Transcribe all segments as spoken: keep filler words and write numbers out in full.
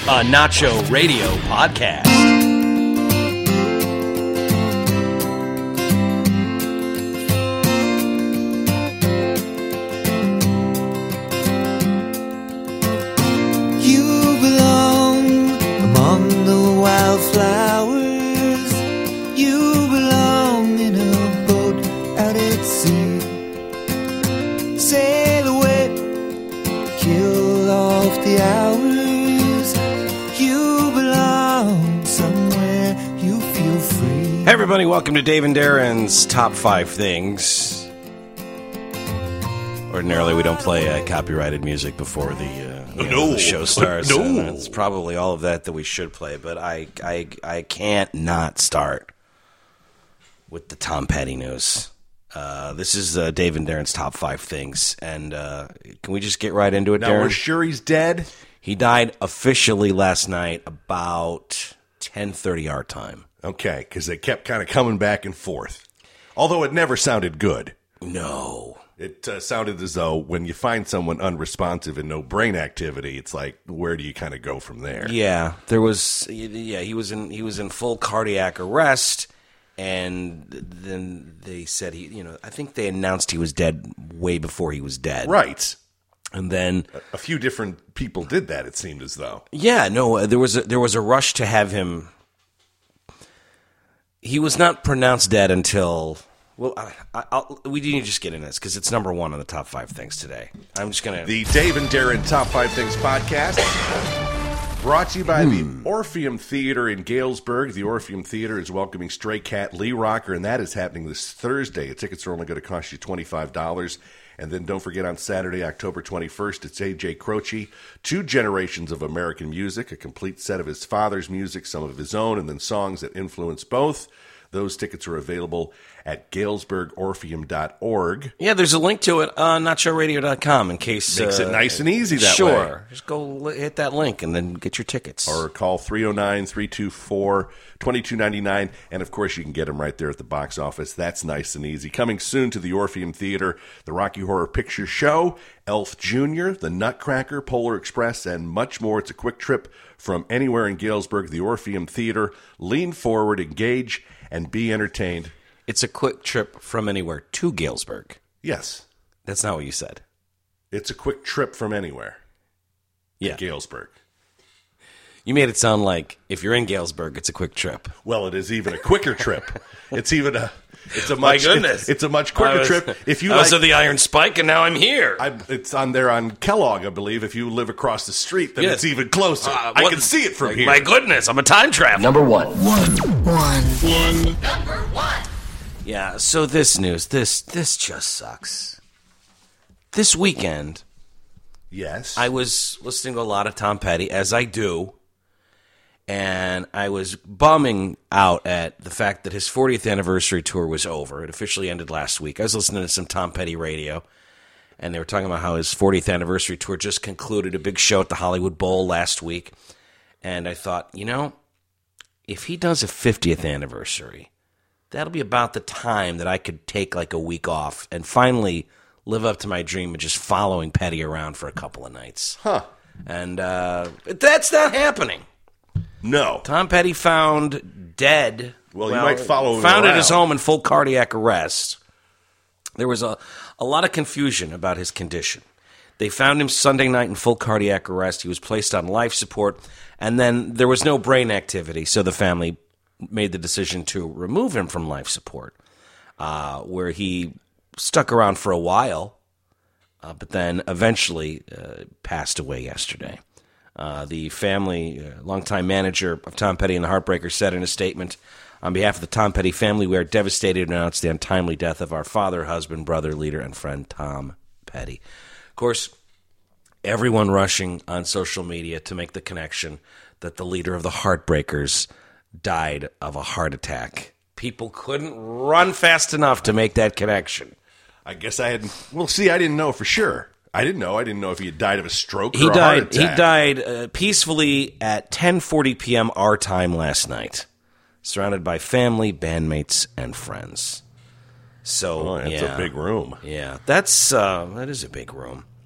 a Nacho Radio podcast. You belong among the wildflowers. You belong in a boat out at sea. Sail away, kill off the hours. You belong somewhere you feel free. Hey everybody, welcome to Dave and Darren's Top five Things. Ordinarily we don't play uh, copyrighted music before the, uh, you know, No. the show starts. No. And it's probably all of that that we should play, but I, I, I can't not start with the Tom Petty news. Uh, this is uh, Dave and Darren's Top five Things, and uh, can we just get right into it, Now Darren? we're sure he's dead. He died officially last night about ten thirty our time. Okay, because they kept kind of coming back and forth. Although it never sounded good. No. It uh, sounded as though when you find someone unresponsive and no brain activity, it's like, where do you kind of go from there? Yeah, there was. Yeah, he was in. He was in full cardiac arrest, and then they said he. You know, I think they announced he was dead way before he was dead. Right. And then, A few different people did that, it seemed as though. yeah, no, there was a, there was a rush to have him. He was not pronounced dead until. Well, I, I, I'll, we need to just get into this because it's number one on the top five things today. I'm just gonna. The Dave and Darren Top five Things podcast, brought to you by Hmm. the Orpheum Theater in Galesburg. The Orpheum Theater is welcoming Stray Cat Lee Rocker, and that is happening this Thursday. Tickets are only going to cost you twenty-five dollars. And then don't forget on Saturday, October twenty-first, it's A J Croce, two generations of American music, a complete set of his father's music, some of his own, and then songs that influence both. Those tickets are available at galesburg orpheum dot org. Yeah, there's a link to it on nacho radio dot com in case... Makes uh, it nice and easy that sure. way. Sure. Just go li- hit that link and then get your tickets. Or call three oh nine, three two four, two two nine nine. And, of course, you can get them right there at the box office. That's nice and easy. Coming soon to the Orpheum Theater, the Rocky Horror Picture Show, Elf Junior, The Nutcracker, Polar Express, and much more. It's a quick trip from anywhere in Galesburg, the Orpheum Theater. Lean forward, engage, and be entertained. It's a quick trip from anywhere to Galesburg. Yes, That's not what you said. it's a quick trip from anywhere Yeah. in Galesburg. You made it sound like if you're in Galesburg, it's a quick trip. Well, it is even a quicker trip. It's even a... It's a My much, goodness. It's, it's a much quicker I was- trip. If you I was like, at the Iron Spike, and now I'm here. I, it's on there on Kellogg, I believe. If you live across the street, then Yes. it's even closer. Uh, I what- can see it from like, here. My goodness, I'm a time traveler. Number one. One. Yeah, so this news, this this just sucks. This weekend, Yes. I was listening to a lot of Tom Petty, as I do, and I was bumming out at the fact that his fortieth anniversary tour was over. It officially ended last week. I was listening to some Tom Petty radio, and they were talking about how his fortieth anniversary tour just concluded, a big show at the Hollywood Bowl last week. And I thought, you know, if he does a fiftieth anniversary, that'll be about the time that I could take like a week off and finally live up to my dream of just following Petty around for a couple of nights. Huh. And uh, that's not happening. No. Tom Petty found dead. Well, you might follow him Found at his around. home in full cardiac arrest. There was a, a lot of confusion about his condition. They found him Sunday night in full cardiac arrest. He was placed on life support, and then there was no brain activity, so the family made the decision to remove him from life support, uh, where he stuck around for a while, uh, but then eventually uh, passed away yesterday. Uh, the family, uh, longtime manager of Tom Petty and the Heartbreakers, said in a statement, "On behalf of the Tom Petty family, we are devastated to announce the untimely death of our father, husband, brother, leader, and friend, Tom Petty." Of course, everyone rushing on social media to make the connection that the leader of the Heartbreakers died of a heart attack. People couldn't run fast enough to make that connection. I guess I hadn't. Well, see, I didn't know for sure. I didn't know. I didn't know if he had died of a stroke or He a died. heart He attack. died uh, peacefully at ten forty p.m. our time last night, surrounded by family, bandmates, and friends. So Oh, that's yeah, a big room. Yeah, that's uh, that is a big room.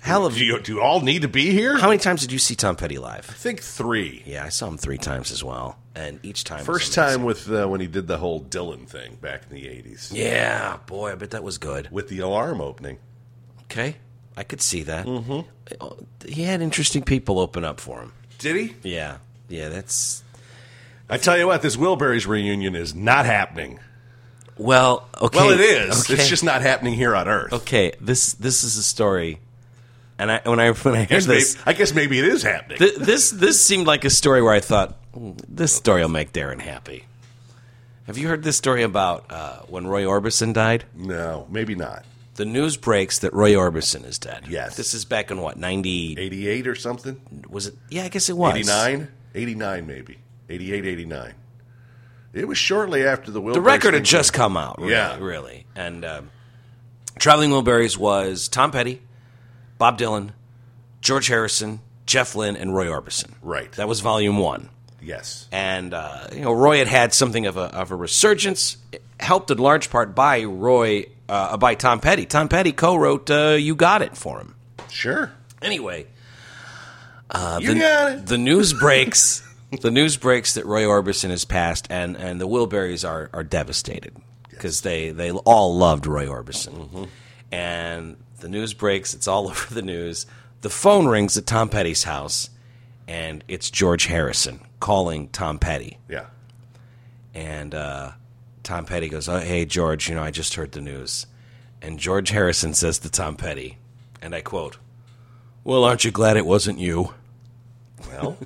Hell of Do you do you all need to be here? How many times did you see Tom Petty live? I think three. Yeah, I saw him three times as well, and each time was First amazing. time with uh, when he did the whole Dylan thing back in the eighties. Yeah, boy, I bet that was good. With the alarm opening. Okay, I could see that. Mm-hmm. He had interesting people open up for him. Did he? Yeah, yeah, that's... I tell you what, this Wilburys reunion is not happening. Well, okay. Well, it is. Okay. It's just not happening here on Earth. Okay, this this is a story, and I when I when I I heard guess, this, maybe, I guess maybe it is happening. th- this this seemed like a story where I thought, "Hmm, this story will make Darren happy. Have you heard this story about uh, when Roy Orbison died? No, maybe not. The news breaks that Roy Orbison is dead. Yes. This is back in what, ninety? eighty-eight or something? Was it? Yeah, I guess it was. eighty-nine? eighty-nine maybe. eighty-eight, eighty-nine. It was shortly after the Wilburys. The record had thing. just come out, really, Yeah. really. And um, Traveling Wilburys was Tom Petty, Bob Dylan, George Harrison, Jeff Lynne, and Roy Orbison. Right. That was volume one. Yes. And, uh, you know, Roy had had something of a, of a resurgence, helped in large part by Roy, uh, by Tom Petty. Tom Petty co-wrote uh, You Got It for him. Sure. Anyway, uh, You the, got it. the news breaks... The news breaks that Roy Orbison has passed, and, and the Wilburys are, are devastated because they, they all loved Roy Orbison. Mm-hmm. And the news breaks, it's all over the news. The phone rings at Tom Petty's house, and it's George Harrison calling Tom Petty. Yeah. And uh, Tom Petty goes, oh, hey, George, you know, I just heard the news. And George Harrison says to Tom Petty, and I quote, well, aren't you glad it wasn't you? Well...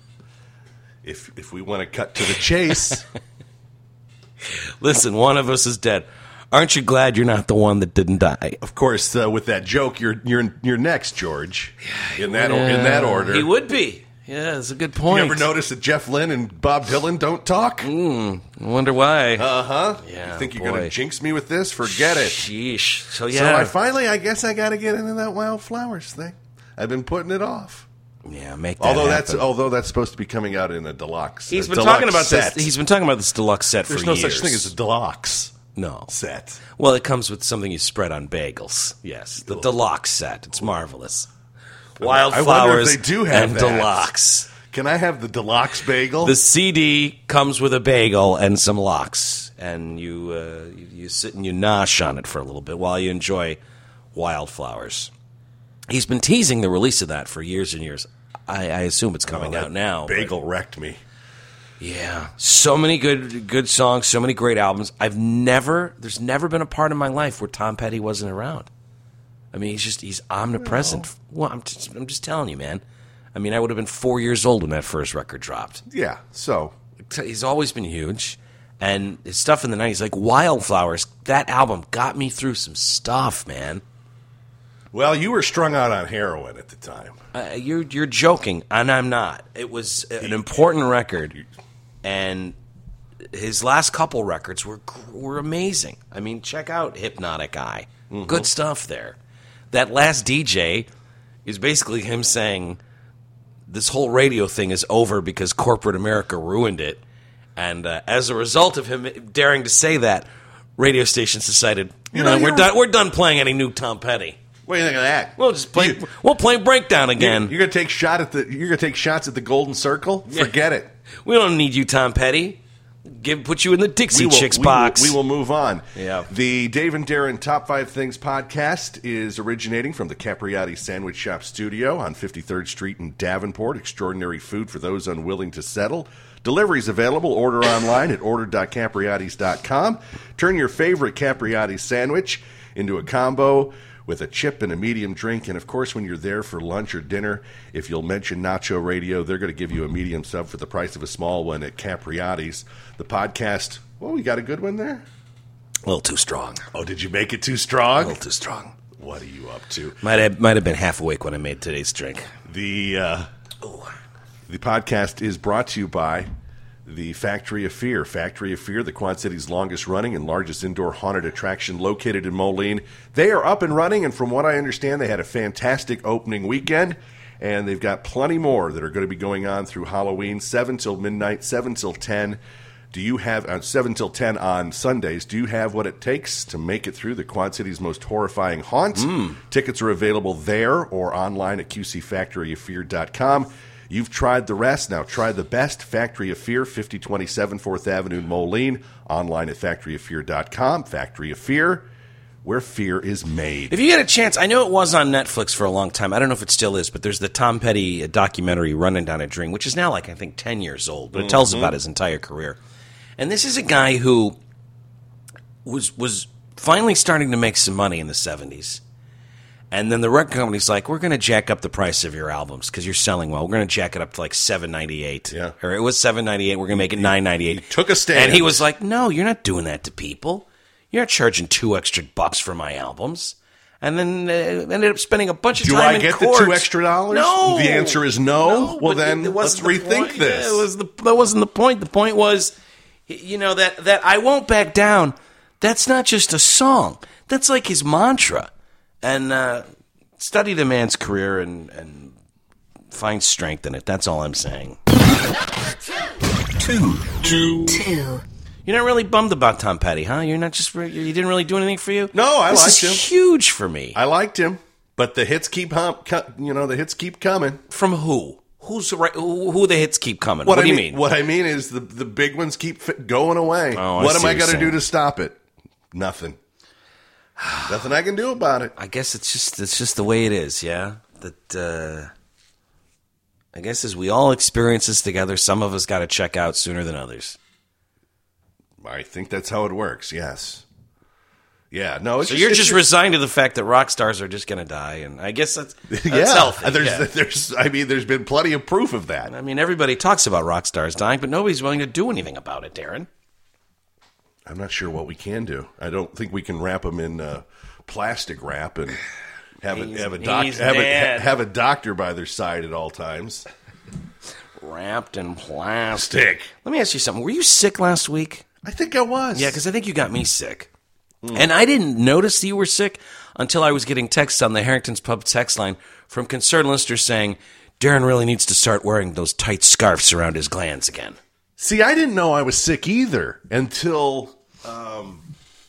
If if we want to cut to the chase, listen, one of us is dead. Aren't you glad you're not the one that didn't die? of course, uh, with that joke, you're you're you're next, George. In that or, in that order, He would be. Yeah, that's a good You point. ever notice that Jeff Lynne and Bob Dylan don't talk? I wonder why. Uh huh. Yeah, You think you're boy. going to jinx me with this? Forget it. Sheesh. So So yeah, I finally, I guess, I got to get into that Wildflowers thing. I've been putting it off. yeah, make that Although happen. that's although that's supposed to be coming out in a deluxe. He's a been deluxe talking about set. this. He's been talking about this deluxe set There's for no years. such thing as a deluxe no set. Well, it comes with something you spread on bagels. Yes, the deluxe set. It's marvelous. Wildflowers they do have and that. deluxe. Can I have the deluxe bagel? The C D comes with a bagel and some lox, and you, uh, you you sit and you nosh on it for a little bit while you enjoy Wildflowers. He's been teasing the release of that for years and years. I, I assume it's coming Oh, that out now. but- Bagel wrecked me. Yeah, so many good good songs, so many great albums. I've never, there's never been a part of my life where Tom Petty wasn't around. I mean, he's just he's omnipresent. Well, I'm just, I'm just telling you, man. I mean, I would have been four years old when that first record dropped. Yeah. So He's always been huge, and his stuff in the nineties, like Wildflowers, that album got me through some stuff, man. Well, you were strung out on heroin at the time. Uh, you're you're joking, and I'm not. It was an important record, and his last couple records were were amazing. I mean, check out Hypnotic Eye. Mm-hmm. Good stuff there. That last D J is basically him saying this whole radio thing is over because corporate America ruined it, and uh, as a result of him daring to say that, radio stations decided, you, You know, know, we're you're- done. We're done playing any new Tom Petty. What do you think of that? We'll just play. You- we'll play Breakdown again. You're, you're gonna take shot at the. You're gonna take shots at the Golden Circle. Yeah. Forget it. We don't need you, Tom Petty. Give put you in the Dixie We will- Chicks we box. Will, we will move on. Yeah. The Dave and Darren Top Five Things podcast is originating from the Capriati Sandwich Shop studio on fifty-third Street in Davenport. Extraordinary food for those unwilling to settle. Deliveries available. Order online at order dot capriatis dot com. Turn your favorite Capriati sandwich into a combo with a chip and a medium drink. And, of course, when you're there for lunch or dinner, if you'll mention Nacho Radio, they're going to give you a medium sub for the price of a small one at Capriati's. The podcast, well, we got a good one there. a little too strong. Oh, did you make it too A strong? little too strong. What are you up to? Might have might have been half awake when I made today's drink. The uh, the podcast is brought to you by the Factory of Fear. Factory of Fear, the Quad City's longest running and largest indoor haunted attraction located in Moline. They are up and running, and from what I understand, they had a fantastic opening weekend, and they've got plenty more that are going to be going on through Halloween, seven till midnight, seven till ten. Do you have, uh, seven till ten on Sundays, do you have what it takes to make it through the Quad City's most horrifying haunts? Mm. Tickets are available there or online at q c factory of fear dot com. You've tried the rest. Now try the best. Factory of Fear, fifty twenty-seven fourth Avenue in Moline. Online at factory of fear dot com. Factory of Fear, where fear is made. If you get a chance, I know it was on Netflix for a long time. I don't know if it still is, but there's the Tom Petty documentary, Running Down a Dream, which is now like, I think, ten years old. But it tells mm-hmm. about his entire career. And this is a guy who was was finally starting to make some money in the seventies. And then the record company's like, we're going to jack up the price of your albums because you're selling well. We're going to jack it up to like seven ninety-eight. Yeah. Or it was seven ninety-eight. We're going to make it nine ninety-eight. He took a stand. And he was like, no, you're not doing that to people. You're not charging two extra bucks for my albums. And then uh, ended up spending a bunch of Do time I in get court. the two extra dollars? No. The answer is no. no well, then it let's wasn't the rethink point. this. Yeah, it was the, that wasn't the point. The point was, you know, that, that I Won't Back Down, that's not just a song. That's like his mantra. And uh, study the man's career and, and find strength in it. That's all I'm saying. Two. Two. Two. You're not really bummed about Tom Petty, huh? You're not just, you didn't really do anything for you? No, I this liked is him. Huge for me. I liked him, but the hits keep hum, you know, the hits keep coming. From who? Who's the right, who, who the hits keep coming? What, what I do mean, you mean? What I mean is the the big ones keep fit, going away. Oh, I what am see I what going to you're do to stop it? Nothing. Nothing I can do about it. I guess it's just it's just the way it is, yeah. That uh, I guess as we all experience this together, some of us got to check out sooner than others. I think that's how it works. Yes. Yeah. No. It's so just, you're it's just just, resigned to the fact that rock stars are just going to die, and I guess that's, that's yeah. healthy. There's, yeah. there's. I mean, there's been plenty of proof of that. I mean, everybody talks about rock stars dying, but nobody's willing to do anything about it, Darren. I'm not sure what we can do. I don't think we can wrap them in uh, plastic wrap and have a, have a doctor have a, have a doctor by their side at all times. Wrapped in plastic. Let me ask you something. Were you sick last week? I think I was. Yeah, because I think you got me sick. Mm. And I didn't notice that you were sick until I was getting texts on the Harrington's Pub text line from concerned listeners saying, Darren really needs to start wearing those tight scarves around his glands again. See, I didn't know I was sick either until um,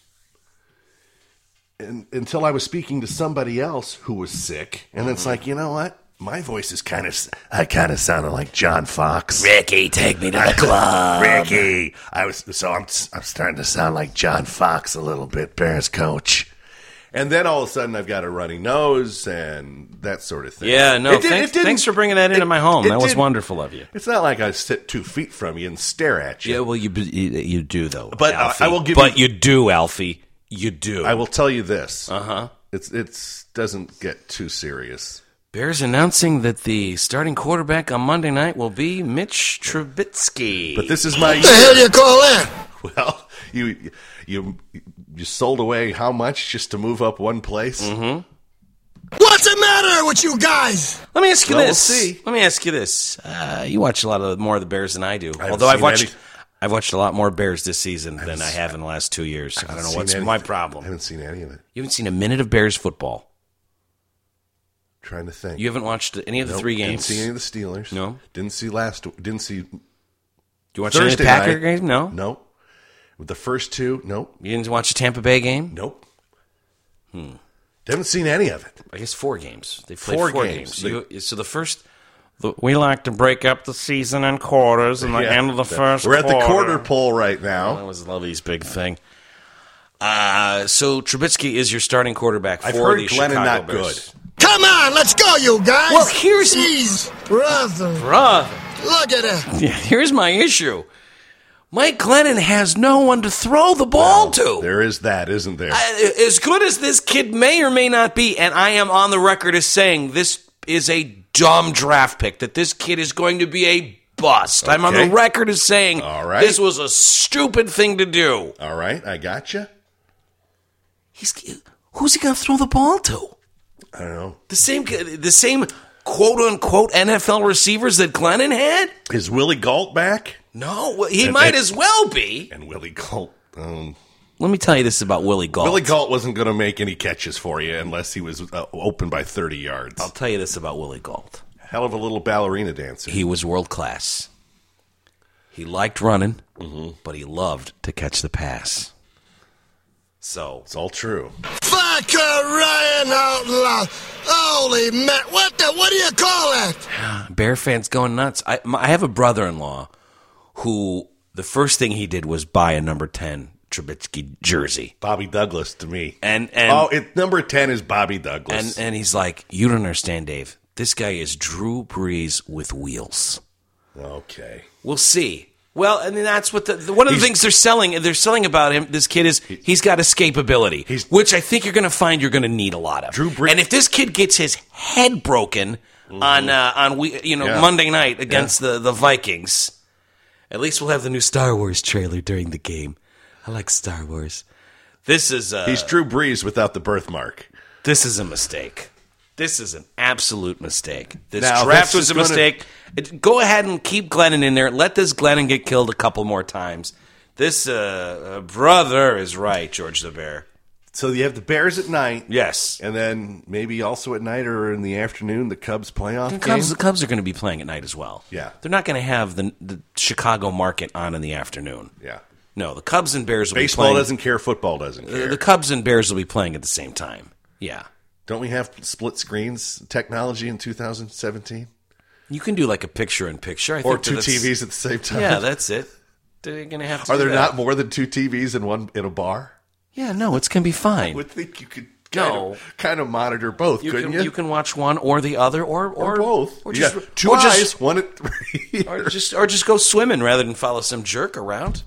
in, until I was speaking to somebody else who was sick. And mm-hmm. it's like, you know what? My voice is kind of, I kind of sounded like John Fox. Ricky, take me to the club. Ricky. I was, so I'm, I'm starting to sound like John Fox a little bit, Bears coach. And then all of a sudden I've got a runny nose and that sort of thing. Yeah, no, it did, thanks, it thanks for bringing that into it, my home. That was wonderful of you. It's not like I sit two feet from you and stare at you. Yeah, well, you you, you do, though, But Alfie. I will give But you, you do, Alfie. You do. I will tell you this. Uh-huh. It's it's doesn't get too serious. Bears announcing that the starting quarterback on Monday night will be Mitch Trubisky. But this is my What the hell do you call that? Well, you you you sold away how much just to move up one place? Mm-hmm. What's the matter with you guys? Let me ask you well, this. We'll see. Let me ask you this. Uh, you watch a lot of more of the Bears than I do. I Although I've watched any... I've watched a lot more Bears this season I than I have in the last two years. I, I don't know what's anything. my problem. I haven't seen any of it. You haven't seen a minute of Bears football. Trying to think. You haven't watched any of the nope, three games. Didn't see any of the Steelers. No. Didn't see last. Didn't see. Do you watch Thursday any of the Packer night. games? No. Nope. With the first two, nope. You didn't watch the Tampa Bay game? Nope. Hmm. Haven't seen any of it. I guess four games. They played Four four, games. games. You, so the first, the, we like to break up the season in quarters, and the Yeah. end of the first. We're at the quarter. quarter pole right now. That was Lovey's big thing. Uh, so Trubisky is your starting quarterback for I've heard the Glennon Chicago not Bears. good. Come on, let's go, you guys. Well, here's- Jeez, brother. Bruh. Look at that. Yeah, here's my issue. Mike Glennon has no one to throw the ball to. There is that, isn't there? I, as good as this kid may or may not be, and I am on the record as saying this is a dumb draft pick, that this kid is going to be a bust. Okay. I'm on the record as saying All right. this was a stupid thing to do. All right, I gotcha. He's, who's he going to throw the ball to? I don't know. The same, the same quote-unquote N F L receivers that Glennon had? Is Willie Gault back? No, well, he And- might and- as well be. And Willie Gault. Um, Let me tell you this about Willie Gault. Willie Gault wasn't going to make any catches for you unless he was uh, open by thirty yards. I'll tell you this about Willie Gault. Hell of a little ballerina dancer. He was world class. He liked running, Mm-hmm. but he loved to catch the pass. So It's all true. Fuck Ryan out loud. Holy man. What the, what do you call that? Bear fans going nuts. I, my, I have a brother-in-law who the first thing he did was buy a number ten Trubisky jersey. Bobby Douglas to me. And and oh, it, number ten is Bobby Douglas. and and he's like, you don't understand, Dave. This guy is Drew Brees with wheels. Okay. We'll see. Well, I mean, that's what the, the one of the He's- things they're selling. They're selling about him. This kid is he's got escapability, He's- which I think you're going to find you're going to need a lot of. Drew Brees- and if this kid gets his head broken on uh, on we, you know Yeah. Monday night against the the Vikings, at least we'll have the new Star Wars trailer during the game. I like Star Wars. This is uh, He's Drew Brees without the birthmark. this is a mistake. This is an absolute mistake. This Now, draft this was is a gonna- mistake. It- go ahead and keep Glennon in there. Let this Glennon get killed a couple more times. This uh, uh, brother is right, George the Bear. So you have the Bears at night. Yes. And then maybe also at night or in the afternoon, the Cubs playoff The game. Cubs, the Cubs are going to be playing at night as well. Yeah. They're not going to have the, the Chicago market on in the afternoon. Yeah. No, the Cubs and Bears will Baseball be playing. doesn't care. Football doesn't The, care. the Cubs and Bears will be playing at the same time. Yeah. Don't we have split screens technology in two thousand seventeen? You can do like a picture-in-picture. I Or think two that's- T Vs at the same time? Yeah, that's it. They're going to have to Are do there that. not more than two T Vs in one in a bar? Yeah, no, it's going to be fine. I would think you could kind, No. of, kind of monitor both, You couldn't can, you? you can watch one or the other, or or, or both. or You just got two or eyes, just, one at three. or just or just go swimming rather than follow some jerk around.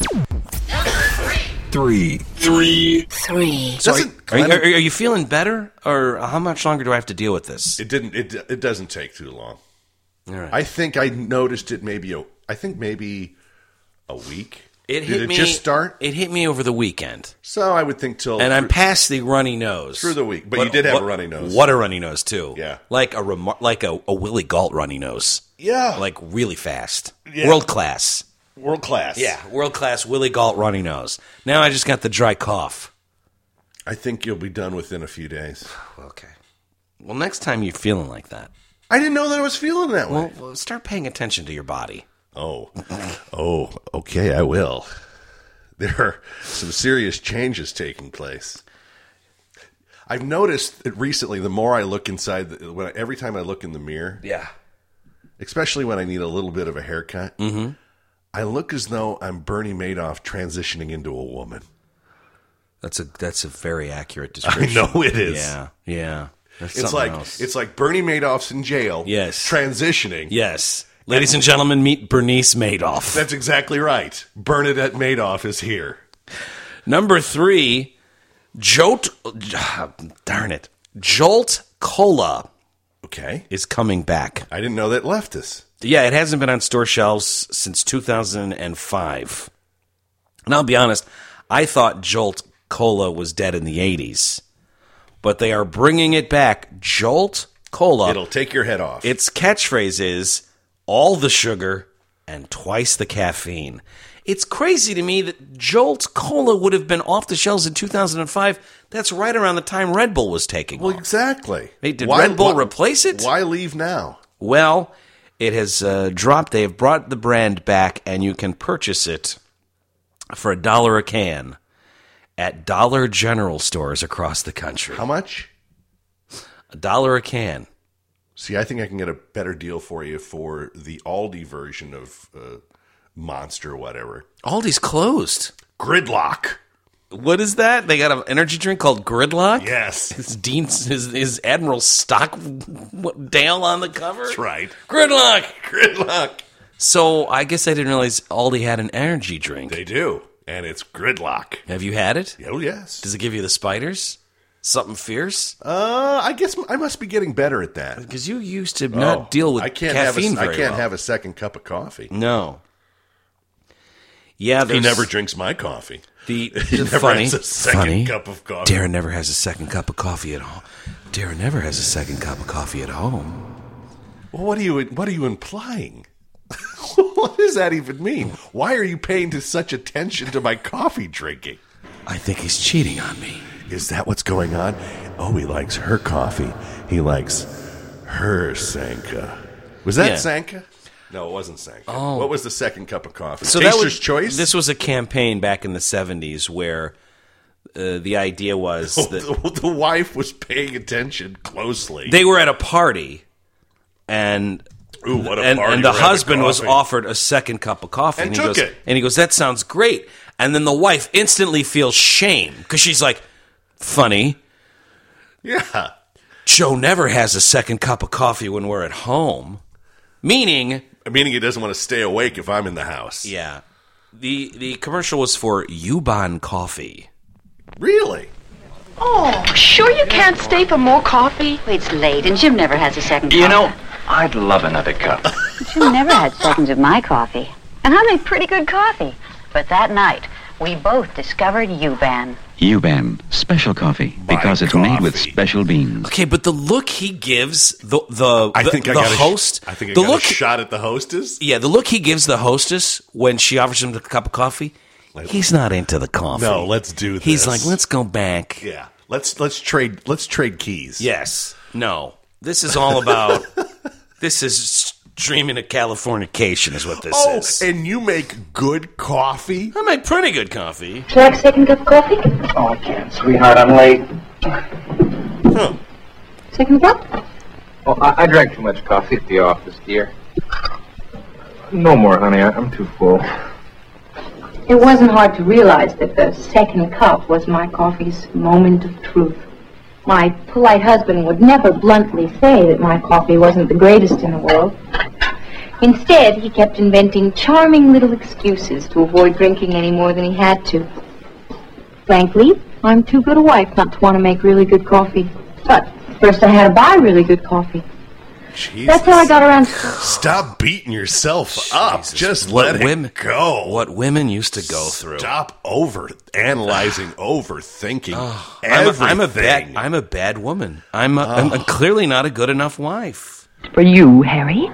Three. Three. Three. So are, Doesn't are, you- Glennon- are you feeling better, or how much longer do I have to deal with this? It didn't. It it doesn't take too long. All right. I think I noticed it maybe a. I think maybe a week. it Did hit it me. just start? It hit me over the weekend, So I would think till and I'm through- past the runny nose Through the week, but you did have a runny nose. What a runny nose too! Yeah. like a remar- like a, a Willie Galt runny nose. yeah, Like really fast, Yeah. world class. world class. Yeah, world class Willie Galt runny nose. Now I just got the dry cough. I think you'll be done within a few days. Okay. Well, next time you're feeling like that, I didn't know that I was feeling that way. well, well start paying attention to your body. Oh, oh, okay, I will. There are some serious changes taking place. I've noticed that recently, the more I look inside, the, when I, every time I look in the mirror, Yeah. especially when I need a little bit of a haircut, mm-hmm. I look as though I'm Bernie Madoff transitioning into a woman. That's a that's a very accurate I description. know it is. Yeah, yeah. That's It's something like else. it's like Bernie Madoff's in jail. Yes. transitioning. Yes. Ladies and gentlemen, meet Bernice Madoff. That's exactly right. Bernadette Madoff is here. Number three, Jolt. Darn it. Jolt Cola Okay, is coming back. I didn't know that left us. Yeah, it hasn't been on store shelves since two thousand five. And I'll be honest, I thought Jolt Cola was dead in the eighties. But they are bringing it back. Jolt Cola. It'll take your head off. Its catchphrase is all the sugar and twice the caffeine. It's crazy to me that Jolt Cola would have been off the shelves in two thousand five. That's right around the time Red Bull was taking Well, off. exactly. Hey, did Red Bull replace it? Why leave now? Well, it has uh, dropped. They have brought the brand back, and you can purchase it for a dollar a can at Dollar General stores across the country. How much? A dollar a can. See, I think I can get a better deal for you for the Aldi version of uh, Monster, whatever. Aldi's closed. Gridlock. What is that? They got an energy drink called Gridlock? Yes. Is Dean's is, is Admiral Stockdale on the cover? That's right. Gridlock. Gridlock. So I guess I didn't realize Aldi had an energy drink. They do. And it's Gridlock. Have you had it? Oh, yes. Does it give you the spiders? Something fierce? Uh, I guess I must be getting better at that. Because you used to not Oh, deal with I can't caffeine have a, very I can't well. have a second cup of coffee. No. Yeah, He there's never drinks my coffee. the, He the never funny, has a second funny. cup of coffee. Darren never has a second cup of coffee at home. Darren never has a second cup of coffee at home. Well, what are you what are you implying? What does that even mean? Why are you paying to such attention to my coffee drinking? I think he's cheating on me. Is that what's going on? Oh, he likes her coffee. He likes her Sanka. Was that Yeah. Sanka? No, it wasn't Sanka. Oh. What was the second cup of coffee? So Taster's that was, Choice? This was a campaign back in the seventies where uh, the idea was that the, the wife was paying attention closely. they were at a party, and Ooh, what a and, party. and the We're having husband was coffee. offered a second cup of coffee, And he took goes, it. and he goes, "That sounds great." And then the wife instantly feels shame because she's like, "Funny, Yeah. Joe never has a second cup of coffee when we're at home," meaning. Meaning he doesn't want to stay awake if I'm in the house. Yeah. The the commercial was for Yuban Coffee. Really? Oh, sure you can't stay for more coffee? It's late, and Jim never has a second You coffee. know, I'd love another cup. Jim never had seconds of my coffee. And I make pretty good coffee. But that night, we both discovered U-Ban. U-Ban, special coffee, My because it's coffee. made with special beans. Okay, but the look he gives the the I the, think I the got a sh- host, I think I the got look, a shot at the hostess. yeah, the look he gives the hostess when she offers him a cup of coffee, he's not into the coffee. No, let's do this. He's like, let's go back. Yeah. Let's let's trade let's trade keys. Yes, no, this is all about. This is dreaming of Californication, is what this Oh, is. and you make good coffee? I make pretty good coffee. Would you like a second cup of coffee? Oh, I can't, sweetheart. I'm late. Huh. Second cup? Oh, I, I drank too much coffee at the office, dear. No more, honey. I, I'm too full. It wasn't hard to realize that the second cup was my coffee's moment of truth. My polite husband would never bluntly say that my coffee wasn't the greatest in the world. Instead, he kept inventing charming little excuses to avoid drinking any more than he had to. Frankly, I'm too good a wife not to want to make really good coffee. But first I had to buy really good coffee. Jesus. That's how I got around to... Stop beating yourself up. Jesus, Just what let women, it go. What women used to go through. Stop over analyzing, overthinking I'm a, everything. I'm a bad. I'm a bad woman. I'm, a, I'm a clearly not a good enough wife. For you, Harry.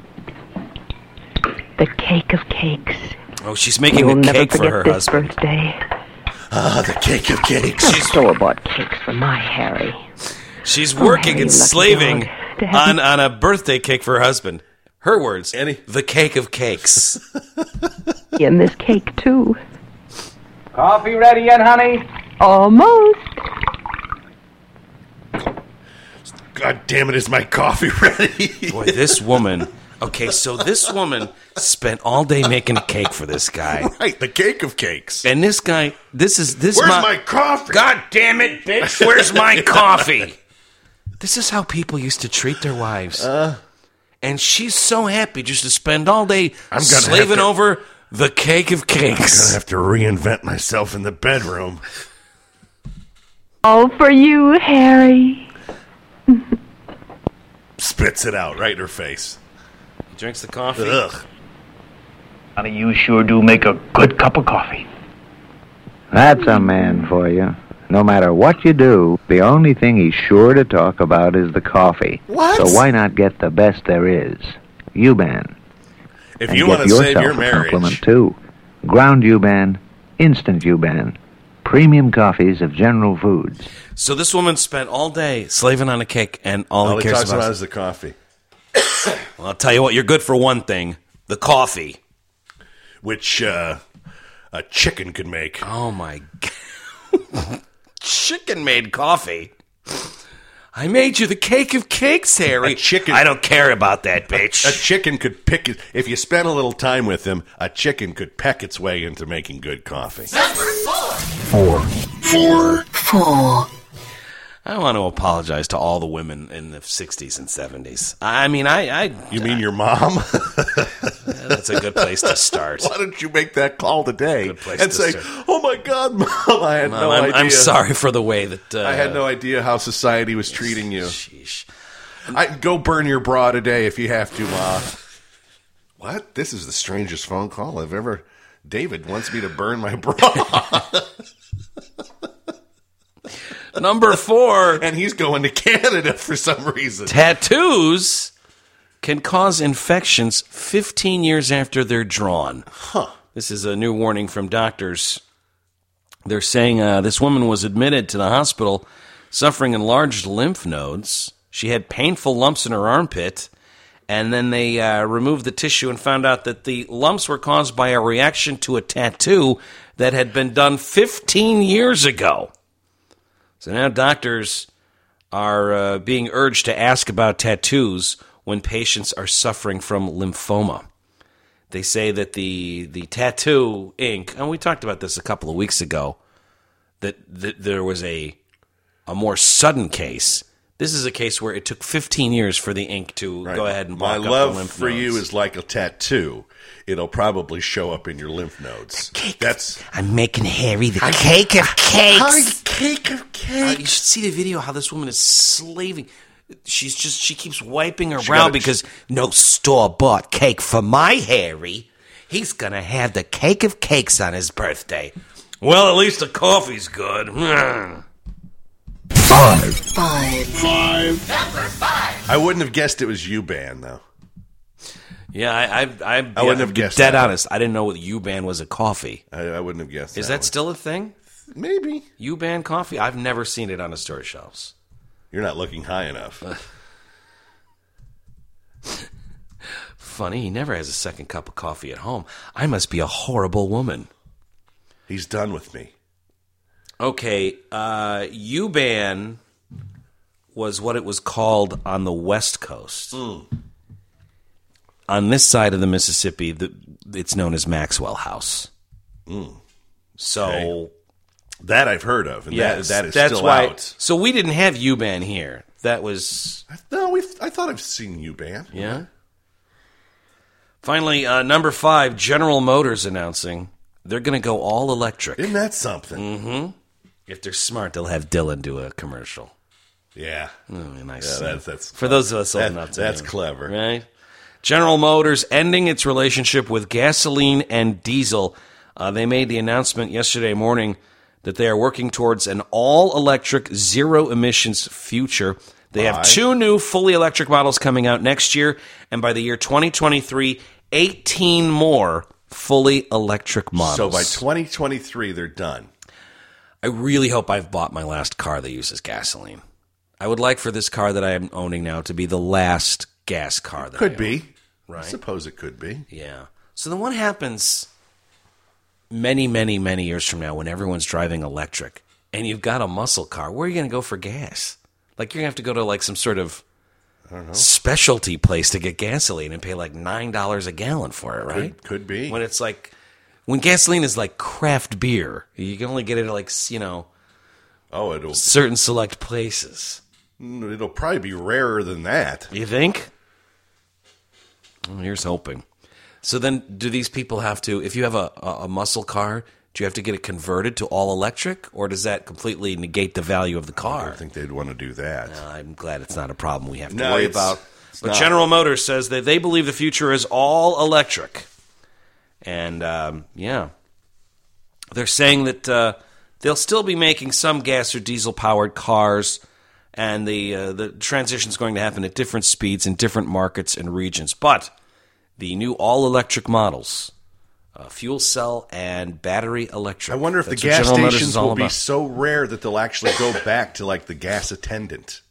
The cake of cakes. Oh, she's making You'll a never cake for forget her this husband. birthday. Ah, the cake of cakes. Store-bought cakes for my Harry. She's working Harry, and lucky slaving dog, to have on, on a birthday cake for her husband. Her words, Annie? the cake of cakes. In this cake, too. Coffee ready yet, honey? Almost. God damn it, is my coffee ready? Boy, this woman. Okay, so this woman spent all day making a cake for this guy. Right, the cake of cakes. And this guy, this is this. Where's my, my coffee? God damn it, bitch! Where's my coffee? This is how people used to treat their wives. Uh, and she's so happy just to spend all day I'm gonna slaving have to- over the cake of I'm gonna cakes. have to reinvent myself in the bedroom. All for you, Harry. Spits it out right in her face. He drinks the coffee. Ugh. Honey, you sure do make a good cup of coffee. That's a man for you. No matter what you do, the only thing he's sure to talk about is the coffee. What? So why not get the best there is? U-Ban. If And you get want to save yourself your a marriage, compliment, too. Ground U-Ban, instant U-Ban, premium coffees of General Foods. So this woman spent all day slaving on a cake, and all, all he he cares talks about, about is is the coffee, well, I'll tell you what, you're good for one thing: the coffee. which uh, a chicken could make. Oh my god. Chicken made coffee. I made you the cake of cakes, Harry. A chicken- I don't care about that, bitch. A chicken could pick it. If you spent a little time with him, a chicken could peck its way into making good coffee. Four. Four. Four. I want to apologize to all the women in the sixties and seventies. I mean, I... I You mean your mom? that's a good place to start. Why don't you make that call today Good place and to say, start. "Oh my God, Mom, I had Mom, no I'm, idea. I'm sorry for the way that... Uh, I had no idea how society was treating you. Sheesh. I go burn your bra today if you have to, Ma." What? This is the strangest phone call I've ever. David wants me to burn my bra, Number four. and he's going to Canada for some reason. Tattoos can cause infections fifteen years after they're drawn. Huh. This is a new warning from doctors. They're saying uh, this woman was admitted to the hospital suffering enlarged lymph nodes. She had painful lumps in her armpit, And then they uh, removed the tissue and found out that the lumps were caused by a reaction to a tattoo that had been done fifteen years ago. So now doctors are uh, being urged to ask about tattoos when patients are suffering from lymphoma. They say that the the tattoo ink, and we talked about this a couple of weeks ago, that, that there was a a more sudden case. This is a case where it took fifteen years for the ink to Right. go ahead and My block up love the lymph for nodes. you is like a tattoo. It'll probably show up in your lymph nodes. That's I'm making Harry the cake of cakes. cake of Uh, cake. you should see the video how this woman is slaving. She's just she keeps wiping her She brow gotta- because no store bought cake for my Harry. He's gonna have the cake of cakes on his birthday. Well, at least the coffee's good. Mm. Five. Five. Five. I wouldn't have guessed it was U-Ban, though. Yeah, I I, I, I yeah, wouldn't have guessed Dead that. honest, I didn't know what U-Ban was a coffee. I, I wouldn't have guessed Is that that one. still a thing? Maybe. U-Ban coffee? I've never seen it on the store shelves. You're not looking high enough. Funny, he never has a second cup of coffee at home. I must be a horrible woman. He's done with me. Okay, uh, U-Ban was what it was called on the West Coast. Mm. On this side of the Mississippi, the, it's known as Maxwell House. Mm. So, Okay. That I've heard of, and yes, that, that is that's still why. out. So we didn't have U-Ban here. That was No, we've, I thought I've seen U-Ban. yeah. Finally, uh, number five, General Motors announcing they're going to go all electric. Isn't that something? Mm-hmm. If they're smart, they'll have Dylan do a commercial. Yeah. Oh, nice. Yeah, that's, that's, For those of us old that- enough to that's know. clever. Right? General Motors ending its relationship with gasoline and diesel. Uh, they made the announcement yesterday morning that they are working towards an all-electric, zero-emissions future. They have Why? two new fully electric models coming out next year, and by the year twenty twenty-three, eighteen more fully electric models. So by twenty twenty-three, they're done. I really hope I've bought my last car that uses gasoline. I would like for this car that I am owning now to be the last gas car that I Could own. be. Right. I suppose it could be. Yeah. So then what happens many, many, many years from now when everyone's driving electric and you've got a muscle car? Where are you going to go for gas? Like you're going to have to go to like some sort of I don't know. specialty place to get gasoline and pay like nine dollars a gallon for it, right? Could, could be. When it's like, when gasoline is like craft beer, you can only get it at like, you know, oh, it'll certain select places. it'll probably be rarer than that. You think? Well, here's hoping. So then, do these people have to, if you have a, a, a muscle car, do you have to get it converted to all electric, or does that completely negate the value of the I car? don't think they'd want to do that. Uh, I'm glad it's not a problem we have to No, worry it's- about. it's But not. General Motors says that they believe the future is all electric. And, um, yeah. They're saying that uh, they'll still be making some gas or diesel-powered cars, and the uh, the transition is going to happen at different speeds in different markets and regions. But the new all-electric models, uh, fuel cell and battery electric. I wonder if That's the what gas General Motors stations is all will be about. so rare that they'll actually go back to like the gas attendant.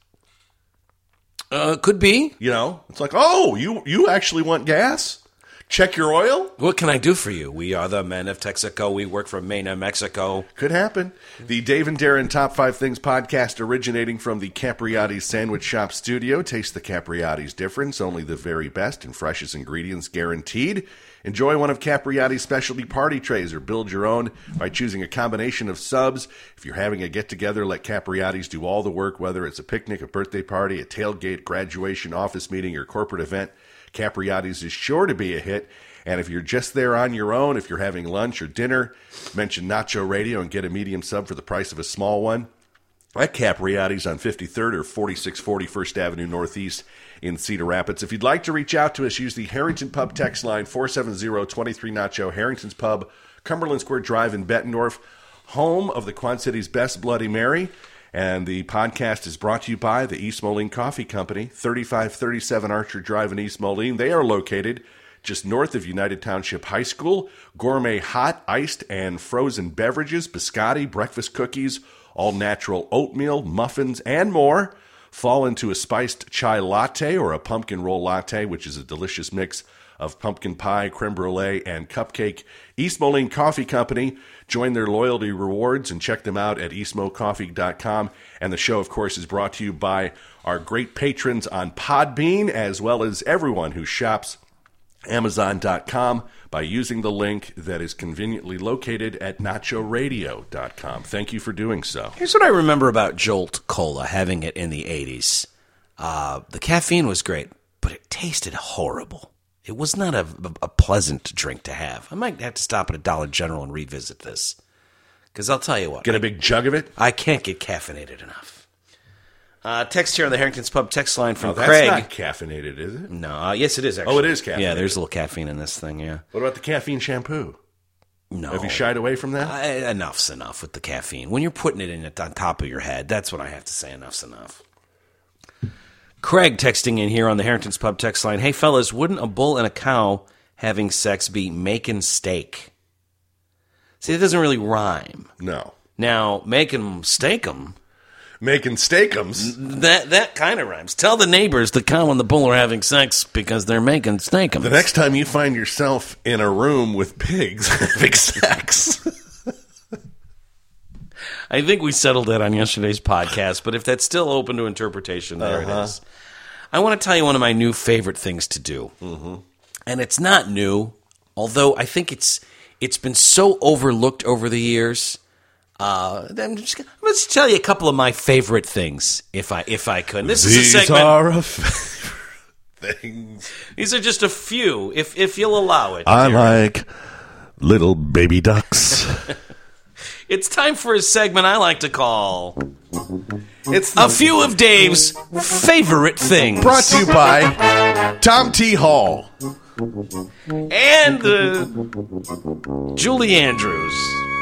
Uh, could be. You know, it's like, oh, you you actually want gas? Check your oil. What can I do for you? We are the men of Texaco. We work for Mena, Mexico. Could happen. The Dave and Darren Top five Things podcast originating from the Capriati's Sandwich Shop studio. Taste the Capriati's difference. Only the very best and freshest ingredients guaranteed. Enjoy one of Capriati's specialty party trays or build your own by choosing a combination of subs. If you're having a get-together, let Capriati's do all the work, whether it's a picnic, a birthday party, a tailgate, graduation, office meeting, or corporate event. Capriati's is sure to be a hit. And if you're just there on your own, if you're having lunch or dinner, mention Nacho Radio and get a medium sub for the price of a small one. At Capriati's on fifty-third or forty-six forty First Avenue Northeast in Cedar Rapids. If you'd like to reach out to us, use the Harrington Pub text line four seven zero, two three Nacho. Harrington's Pub, Cumberland Square Drive in Bettendorf, home of the Quad City's best Bloody Mary. And the podcast is brought to you by the East Moline Coffee Company, thirty-five thirty-seven Archer Drive in East Moline. They are located just north of United Township High School. Gourmet hot, iced, and frozen beverages, biscotti, breakfast cookies, all natural oatmeal, muffins, and more. fall into a spiced chai latte or a pumpkin roll latte, which is a delicious mix of pumpkin pie, creme brulee, and cupcake. East Moline Coffee Company. Join their loyalty rewards and check them out at east mo coffee dot com. And the show, of course, is brought to you by our great patrons on Podbean, as well as everyone who shops amazon dot com by using the link that is conveniently located at nacho radio dot com. Thank you for doing so. Here's what I remember about Jolt Cola, having it in the eighties. Uh, the caffeine was great, but it tasted horrible. It was not a, a pleasant drink to have. I might have to stop at a Dollar General and revisit this. Because I'll tell you what. Get a big jug of it? I can't get caffeinated enough. Uh, text here on the Harrington's Pub text line from oh, that's Craig. That's not caffeinated, is it? No. Uh, yes, it is, actually. Oh, it is caffeinated. Yeah, there's a little caffeine in this thing, yeah. What about the caffeine shampoo? No. Have you shied away from that? Uh, enough's enough with the caffeine. When you're putting it in it on top of your head, that's what I have to say. Enough's enough. Craig texting in here on the Harrington's Pub text line. Hey, fellas, wouldn't a bull and a cow having sex be making steak? See, it doesn't really rhyme. No. Now, making them steak them. Making steakums. That that kind of rhymes. Tell the neighbors the cow and the bull are having sex because they're making steakums. The next time you find yourself in a room with pigs having sex. I think we settled that on yesterday's podcast, but if that's still open to interpretation, there uh-huh. it is. I want to tell you one of my new favorite things to do. Mm-hmm. And it's not new, although I think it's it's been so overlooked over the years. Uh, I'm just gonna, I'm just tell you a couple of my favorite things, if I if I could. This These is a segment. are a favorite things. These are just a few, if if you'll allow it. I dear. like little baby ducks. It's time for a segment I like to call It's A Few of Dave's Favorite Things. Brought to you by Tom T. Hall. And uh, Julie Andrews.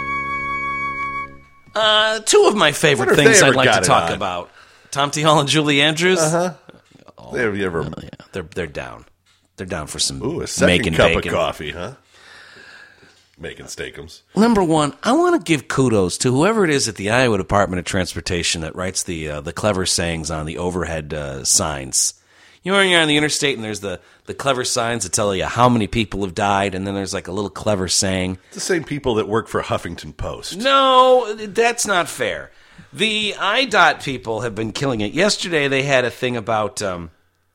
Uh, two of my favorite Wonder if things they I'd ever like to got it talk on. about. Tom T. Hall and Julie Andrews. Uh-huh. Oh, Have you ever... yeah, they're, they're down. They're down for some Ooh, a second making cup bacon. of coffee, huh? Making steakums. Number one, I want to give kudos to whoever it is at the Iowa Department of Transportation that writes the uh, the clever sayings on the overhead uh, signs. You know when you're on the interstate and there's the, the clever signs that tell you how many people have died, and then there's like a little clever saying. It's the same people that work for Huffington Post. No, that's not fair. The I D O T people have been killing it. Yesterday they had a thing about, um,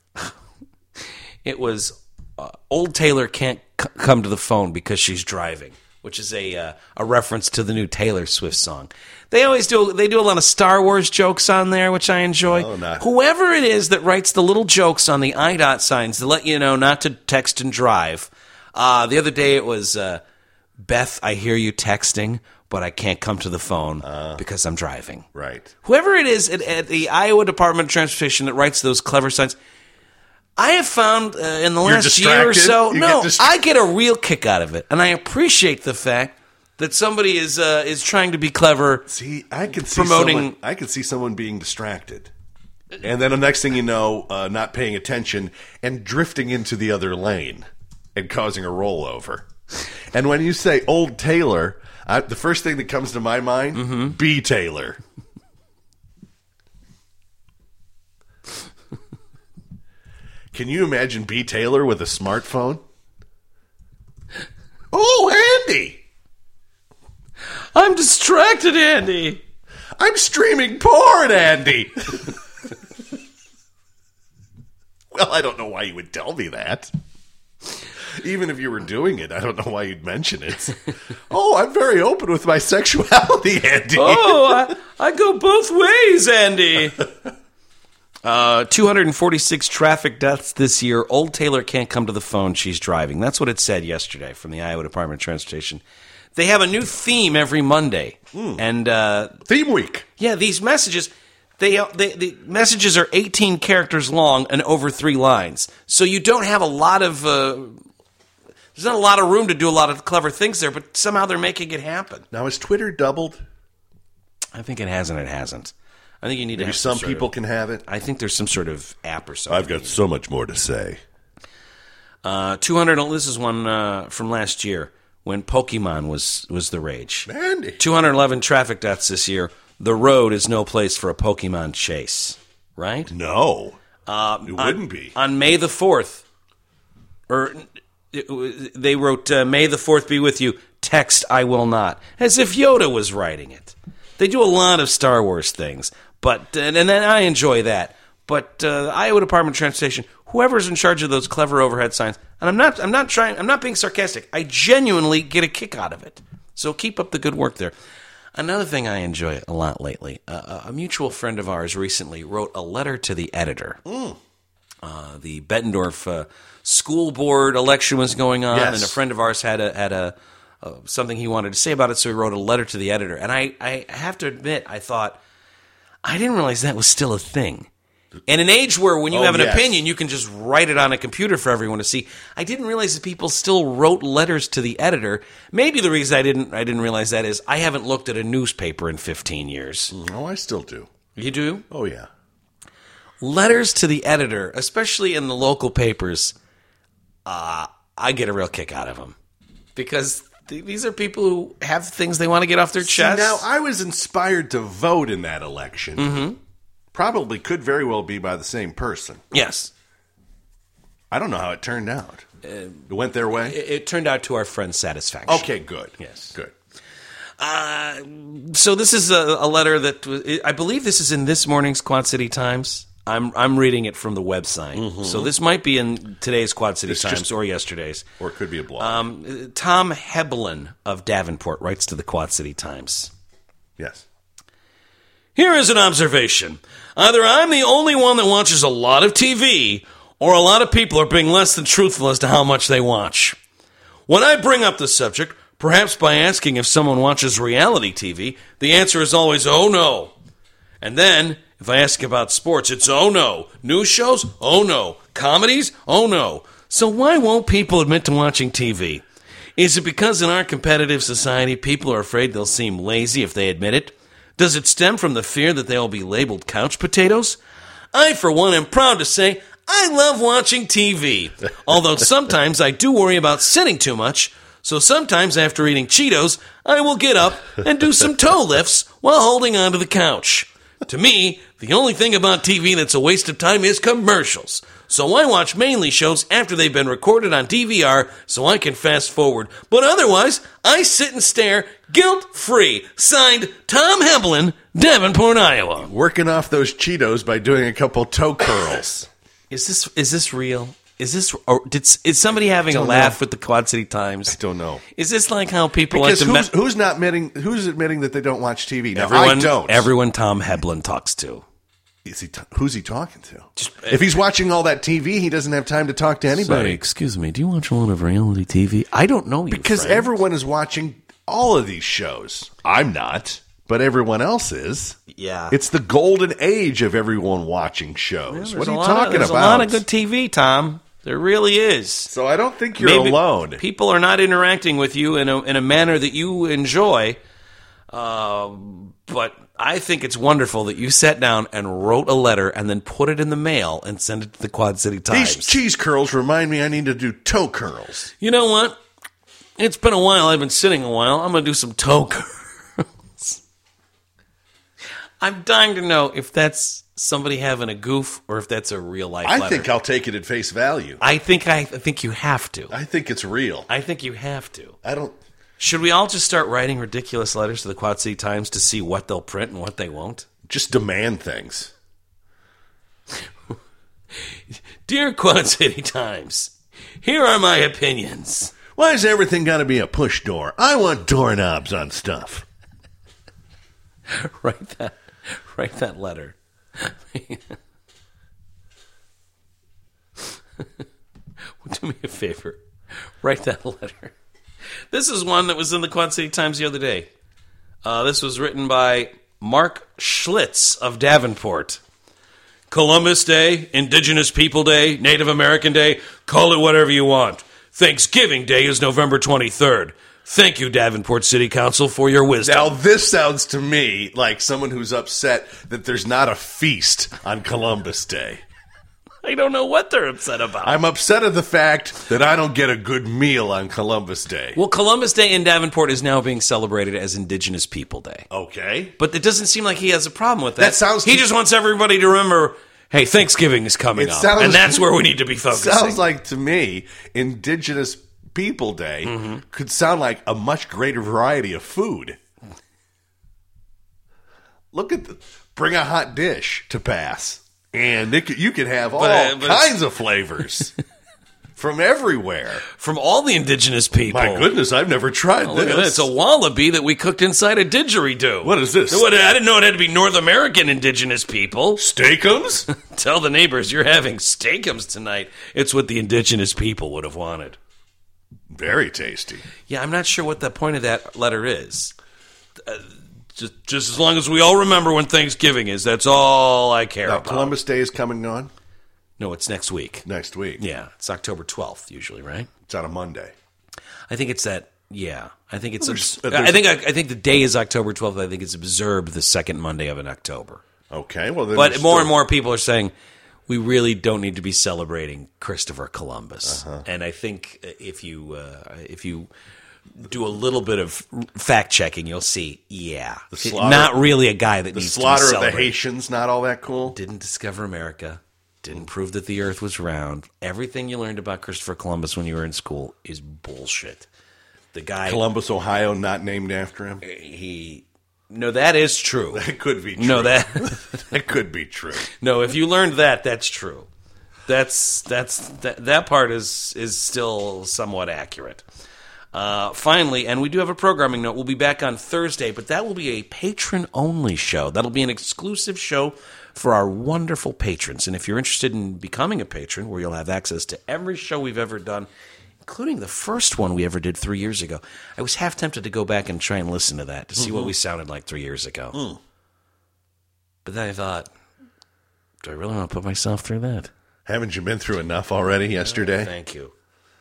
it was uh, Old Taylor can't c- come to the phone because she's driving, which is a uh, a reference to the new Taylor Swift song. They always do. They do a lot of Star Wars jokes on there, which I enjoy. Oh, not- Whoever it is that writes the little jokes on the I D O T signs to let you know not to text and drive. Uh, the other day it was uh, Beth. I hear you texting, but I can't come to the phone uh, because I'm driving. Right. Whoever it is at, at the Iowa Department of Transportation that writes those clever signs, I have found uh, in the You're last year or distracted? so, You no, get distra- I get a real kick out of it, and I appreciate the fact that somebody is uh, is trying to be clever. See, I can see promoting. someone, I can see someone being distracted, and then the next thing you know, uh, not paying attention and drifting into the other lane and causing a rollover. And when you say Old Taylor, I, the first thing that comes to my mind, Mm-hmm. B. Taylor. Can you imagine B. Taylor with a smartphone? Oh, Andy! I'm distracted, Andy. I'm streaming porn, Andy! Well, I don't know why you would tell me that. Even if you were doing it, I don't know why you'd mention it. Oh, I'm very open with my sexuality, Andy. Oh, I, I go both ways, Andy. Uh, two hundred forty-six traffic deaths this year. Old Taylor can't come to the phone. She's driving. That's what it said yesterday from the Iowa Department of Transportation. They have a new theme every Monday. Mm. And uh, Theme week. Yeah, these messages, they, they the messages are eighteen characters long and over three lines. So you don't have a lot of, uh, there's not a lot of room to do a lot of clever things there, but somehow they're making it happen. Now, is Twitter doubled? I think it has and it hasn't. I think you need Maybe to have some sort people of, can have it. I think there's some sort of app or something. I've got so much more to say. Uh, two hundred, this is one uh, from last year when Pokemon was, was the rage. Andy. two hundred eleven traffic deaths this year. The road is no place for a Pokemon chase. right? No. Uh, it on, wouldn't be. On May the fourth, or it, they wrote, uh, May the fourth be with you, text I will not, as if Yoda was writing it. They do a lot of Star Wars things, but and, and then I enjoy that. But uh, Iowa Department of Transportation, whoever's in charge of those clever overhead signs, and I'm not, I'm not trying, I'm not being sarcastic. I genuinely get a kick out of it. So keep up the good work there. Another thing I enjoy a lot lately, uh, a mutual friend of ours recently wrote a letter to the editor. Mm. Uh, the Bettendorf uh, school board election was going on, yes. and a friend of ours had a had a uh, something he wanted to say about it, so he wrote a letter to the editor. And I, I have to admit, I thought, I didn't realize that was still a thing. In an age where when you oh, have an yes. opinion, you can just write it on a computer for everyone to see. I didn't realize that people still wrote letters to the editor. Maybe the reason I didn't I didn't realize that is I haven't looked at a newspaper in fifteen years. Oh, I still do. You do? Oh, yeah. Letters to the editor, especially in the local papers, uh, I get a real kick out of them. Because th- these are people who have things they want to get off their See, chest. now, I was inspired to vote in that election. Mm-hmm. Probably could very well be by the same person. Yes. I don't know how it turned out. Uh, it went their way? It, it turned out to our friend's satisfaction. Okay, good. Yes. Good. Uh, so this is a, a letter that was, I believe this is in this morning's Quad City Times. I'm I'm reading it from the website. Mm-hmm. So this might be in today's Quad City it's Times just, or yesterday's. Or it could be a blog. Um, Tom Heblin of Davenport writes to the Quad City Times. Yes. Here is an observation. Either I'm the only one that watches a lot of T V, or a lot of people are being less than truthful as to how much they watch. When I bring up the subject, perhaps by asking if someone watches reality T V, the answer is always, oh no. And then, if I ask about sports, it's oh no. News shows? Oh no. Comedies? Oh no. So why won't people admit to watching T V? Is it because in our competitive society, people are afraid they'll seem lazy if they admit it? Does it stem from the fear that they'll be labeled couch potatoes? I, for one, am proud to say I love watching T V, although sometimes I do worry about sitting too much, so sometimes after eating Cheetos, I will get up and do some toe lifts while holding onto the couch. To me, the only thing about T V that's a waste of time is commercials. So I watch mainly shows after they've been recorded on D V R so I can fast forward. But otherwise, I sit and stare guilt-free. Signed, Tom Heblin, Davenport, Iowa. Working off those Cheetos by doing a couple toe curls. Is this is this real? Is this or did is somebody having a laugh know. with the Quad City Times? I don't know. Is this like how people because like to who's, me- who's not admitting who's admitting that they don't watch T V? Now, everyone, I don't. Everyone Tom Heblin talks to. Is he t- who's he talking to? Just, if he's watching all that T V, he doesn't have time to talk to anybody. Say, excuse me, do you watch a lot of reality T V? I don't know you, because friend. everyone is watching all of these shows. I'm not, but everyone else is. Yeah, it's the golden age of everyone watching shows. Well, what are you talking of, there's about? There's a lot of good T V, Tom. There really is. So I don't think you're Maybe alone. People are not interacting with you in a in a manner that you enjoy. Uh, but I think it's wonderful that you sat down and wrote a letter and then put it in the mail and sent it to the Quad City Times. These cheese curls remind me I need to do toe curls. You know what? It's been a while. I've been sitting a while. I'm going to do some toe curls. I'm dying to know if that's somebody having a goof or if that's a real life I letter. think I'll take it at face value. I think I, I think you have to. I think it's real. I think you have to. I don't. Should we all just start writing ridiculous letters to the Quad City Times to see what they'll print and what they won't? Just demand things. Dear Quad City Times, here are my opinions. Why is everything got to be a push door? I want doorknobs on stuff. Write that. Write that letter. Do me a favor. Write that letter. This is one that was in the Quad City Times the other day. Uh, this was written by Mark Schlitz of Davenport. Columbus Day, Indigenous People Day, Native American Day, call it whatever you want. Thanksgiving Day is November twenty-third. Thank you, Davenport City Council, for your wisdom. Now, this sounds to me like someone who's upset that there's not a feast on Columbus Day. I don't know what they're upset about. I'm upset at the fact that I don't get a good meal on Columbus Day. Well, Columbus Day in Davenport is now being celebrated as Indigenous People Day. Okay. But it doesn't seem like he has a problem with that. That sounds He too- just wants everybody to remember, hey, Thanksgiving is coming It up. sounds- and that's where we need to be focusing. Sounds like to me, Indigenous People Day Mm-hmm. could sound like a much greater variety of food. Look at the bring a hot dish to pass. And it could, you could have all But, uh, but kinds of flavors from everywhere. From all the Indigenous people. My goodness, I've never tried Oh, this. look at that. It's a wallaby that we cooked inside a didgeridoo. What is this? What, I didn't know it had to be North American Indigenous people. Steakums? Tell the neighbors you're having steakums tonight. It's what the Indigenous people would have wanted. Very tasty. Yeah, I'm not sure what the point of that letter is. Uh, just, just as long as we all remember when Thanksgiving is, that's all I care Now, about. Columbus Day is coming on No, it's next week. next week. Yeah, it's October twelfth usually, right? It's on a Monday. I think it's that. Yeah, I think it's. There's- obs- there's- I think. I, I think the day is October twelfth. I think it's observed the second Monday of in October. Okay, well then But there's more still- and more people are saying we really don't need to be celebrating Christopher Columbus. Uh-huh. And I think if you uh, if you do a little bit of fact checking, you'll see, yeah, The slaughter- not really a guy that the needs slaughter to be of the celebrated. Haitians not all that cool. Didn't discover America. Didn't prove that the Earth was round. Everything you learned about Christopher Columbus when you were in school is bullshit. The guy, Columbus, Ohio, not named after him. he. No, that is true. That could be true. No, that that could be true. no. If you learned that, that's true. That's that's that, that part is is still somewhat accurate. Uh, finally, and we do have a programming note. We'll be back on Thursday, but that will be a patron-only show. That'll be an exclusive show for our wonderful patrons. And if you're interested in becoming a patron, where you'll have access to every show we've ever done, including the first one we ever did three years ago, I was half tempted to go back and try and listen to that to see Mm-hmm. what we sounded like three years ago. Mm. But then I thought, do I really want to put myself through that? Haven't you been through enough already yesterday? Thank you.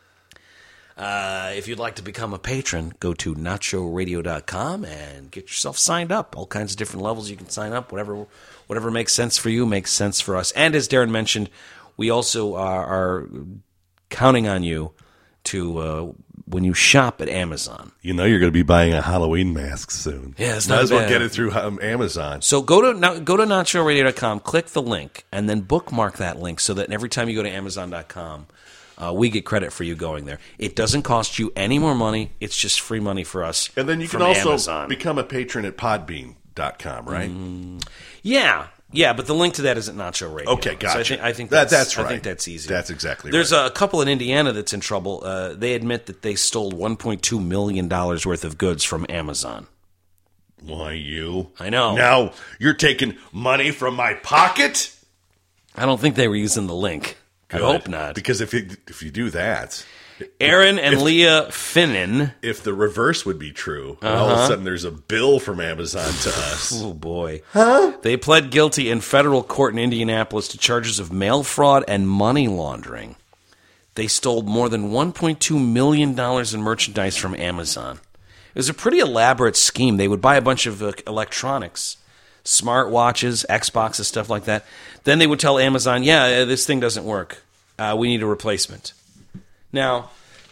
Uh, if you'd like to become a patron, go to nacho radio dot com and get yourself signed up. All kinds of different levels you can sign up. Whatever whatever makes sense for you makes sense for us. And as Darren mentioned, we also are, are counting on you to, uh, when you shop at Amazon. You know you're going to be buying a Halloween mask soon. Yeah, it's Might not as well bad. get it through um, Amazon. So go to now, go to nacho radio dot com, click the link, and then bookmark that link so that every time you go to amazon dot com, uh, we get credit for you going there. It doesn't cost you any more money. It's just free money for us. And then you can from also Amazon. become a patron at podbean dot com, right? Mm, yeah, yeah, but the link to that is at Nacho Radio. Okay, gotcha. So I think, I think That- that's, that's I right. think that's easy. That's exactly There's right. a couple in Indiana that's in trouble. Uh, they admit that they stole one point two million dollars worth of goods from Amazon. Why, you? I know. Now you're taking money from my pocket? I don't think they were using the link. I Good. hope not. Because if you, if you do that, Aaron and Leah Finnan. if the reverse would be true, and Uh-huh. all of a sudden there's a bill from Amazon to us. Oh, boy. Huh? They pled guilty in federal court in Indianapolis to charges of mail fraud and money laundering. They stole more than one point two million dollars in merchandise from Amazon. It was a pretty elaborate scheme. They would buy a bunch of uh, electronics, smartwatches, Xboxes, stuff like that. Then they would tell Amazon, yeah, uh, this thing doesn't work. Uh, we need a replacement. Now,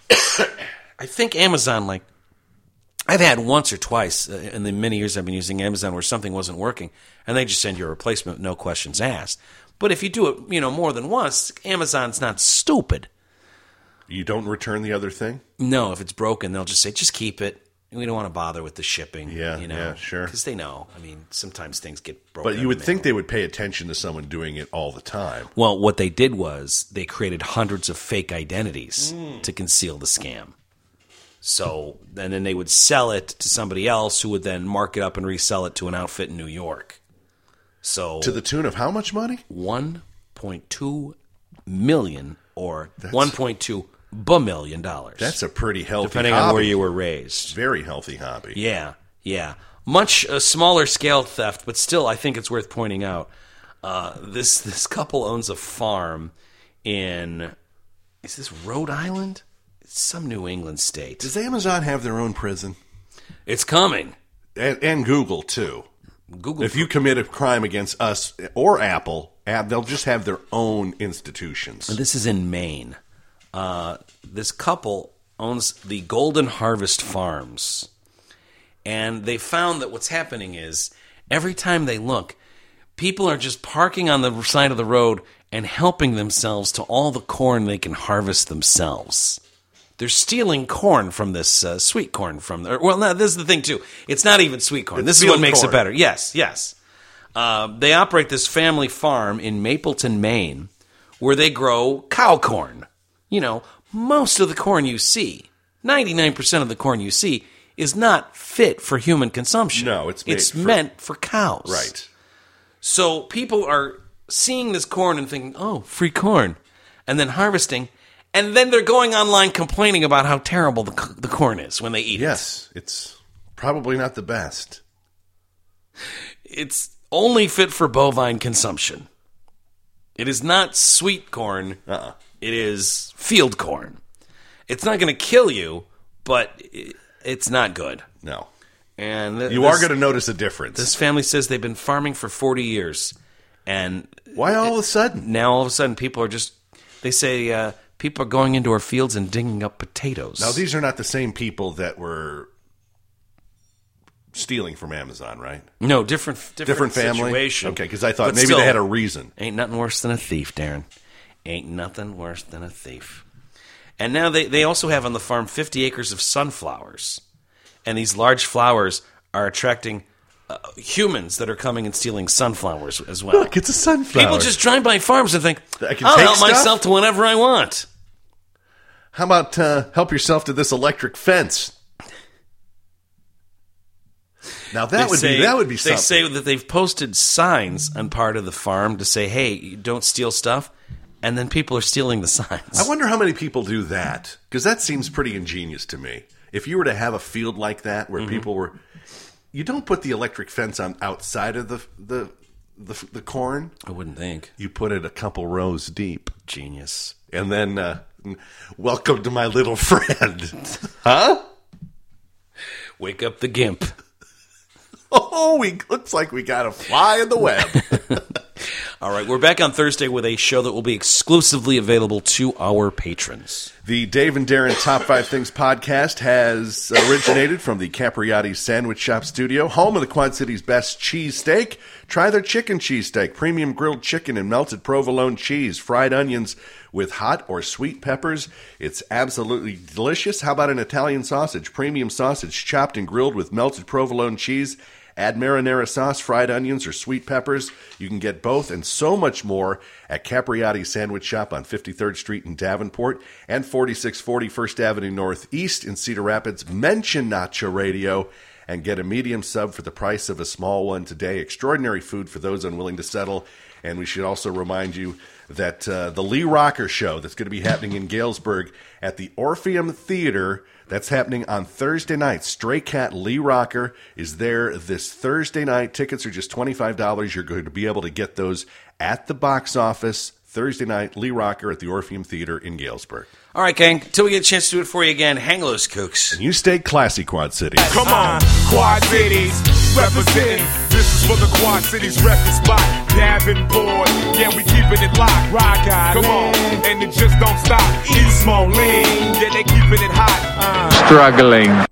I think Amazon, like, I've had once or twice uh, in the many years I've been using Amazon where something wasn't working, and they just send you a replacement, no questions asked. But if you do it, you know, more than once, Amazon's not stupid. You don't return the other thing? No, if it's broken, they'll just say, just keep it. We don't want to bother with the shipping. Yeah, you know, yeah, sure. Because they know. I mean, sometimes things get broken. But you in would the think mail. they would pay attention to someone doing it all the time. Well, what they did was they created hundreds of fake identities Mm. to conceal the scam. So, and then they would sell it to somebody else who would then mark it up and resell it to an outfit in New York. So To the tune of how much money? one point two million or That's- one point two billion dollars. That's a pretty healthy depending hobby. on where you were raised. Very healthy hobby. Yeah, yeah. Much a smaller scale theft, but still, I think it's worth pointing out. Uh, this this couple owns a farm in, is this Rhode Island? It's some New England state. Does Amazon have their own prison? It's coming. And, and Google, too. Google. If you commit a crime against us or Apple, they'll just have their own institutions. This is in Maine. Uh, this couple owns the Golden Harvest Farms. And they found that what's happening is every time they look, people are just parking on the side of the road and helping themselves to all the corn they can harvest themselves. They're stealing corn from this uh, sweet corn from there. Well, no, this is the thing, too. It's not even sweet corn. It's this is what makes corn. it better. Yes, yes. Uh, they operate this family farm in Mapleton, Maine, where they grow cow corn. You know, most of the corn you see, ninety-nine percent of the corn you see, is not fit for human consumption. No, it's made It's for- meant for cows. Right. So people are seeing this corn and thinking, oh, free corn, and then harvesting. And then they're going online complaining about how terrible the, the corn is when they eat Yes, it's probably not the best. it. It's only fit for bovine consumption. It is not sweet corn. Uh-uh. It is field corn. It's not going to kill you, but it, it's not good. No. And th- You this, are going to notice a difference. This family says they've been farming for forty years. And Why all of a sudden? now all of a sudden people are just, they say, uh, people are going into our fields and digging up potatoes. Now, these are not the same people that were stealing from Amazon, right? No, different different, Different family? situation. Okay, because I thought But maybe still, they had a reason. Ain't nothing worse than a thief, Darren. Ain't nothing worse than a thief. And now they, they also have on the farm fifty acres of sunflowers. And these large flowers are attracting uh, humans that are coming and stealing sunflowers as well. Look, it's a sunflower. People just drive by farms and think, I can I'll take help stuff? myself to whatever I want. How about uh, help yourself to this electric fence? Now that They would say- be that would be They something. say that they've posted signs on part of the farm to say, hey, you don't steal stuff. And then people are stealing the signs. I wonder how many people do that, because that seems pretty ingenious to me. If you were to have a field like that where Mm-hmm. people were, you don't put the electric fence on outside of the the the, the corn. I wouldn't think. You put it a couple rows deep, Genius. and then uh, welcome to my little friend, huh? Wake up the gimp. Oh, we looks like we got a fly in the web. All right, we're back on Thursday with a show that will be exclusively available to our patrons. The Dave and Darren Top five Things podcast has originated from the Capriati Sandwich Shop studio, home of the Quad City's best cheesesteak. Try their chicken cheesesteak, premium grilled chicken and melted provolone cheese, fried onions with hot or sweet peppers. It's absolutely delicious. How about an Italian sausage, premium sausage chopped and grilled with melted provolone cheese? Add marinara sauce, fried onions, or sweet peppers. You can get both and so much more at Capriati Sandwich Shop on fifty-third Street in Davenport and forty-six forty First Avenue Northeast in Cedar Rapids. Mention Nacho Radio and get a medium sub for the price of a small one today. Extraordinary food for those unwilling to settle. And we should also remind you that uh, the Lee Rocker Show that's going to be happening in Galesburg at the Orpheum Theater, that's happening on Thursday night. Stray Cat Lee Rocker is there this Thursday night. Tickets are just twenty-five dollars. You're going to be able to get those at the box office Thursday night. Lee Rocker at the Orpheum Theater in Galesburg. All right, gang, until we get a chance to do it for you again, hang loose, kooks. And you stay classy, Quad City. Come on, Quad Cities, representing. This is for the Quad Cities record spot. Davenport, yeah, we keeping it locked. Rock out, come on, and it just don't stop. East Moline, yeah, they keeping it hot. Uh. Struggling.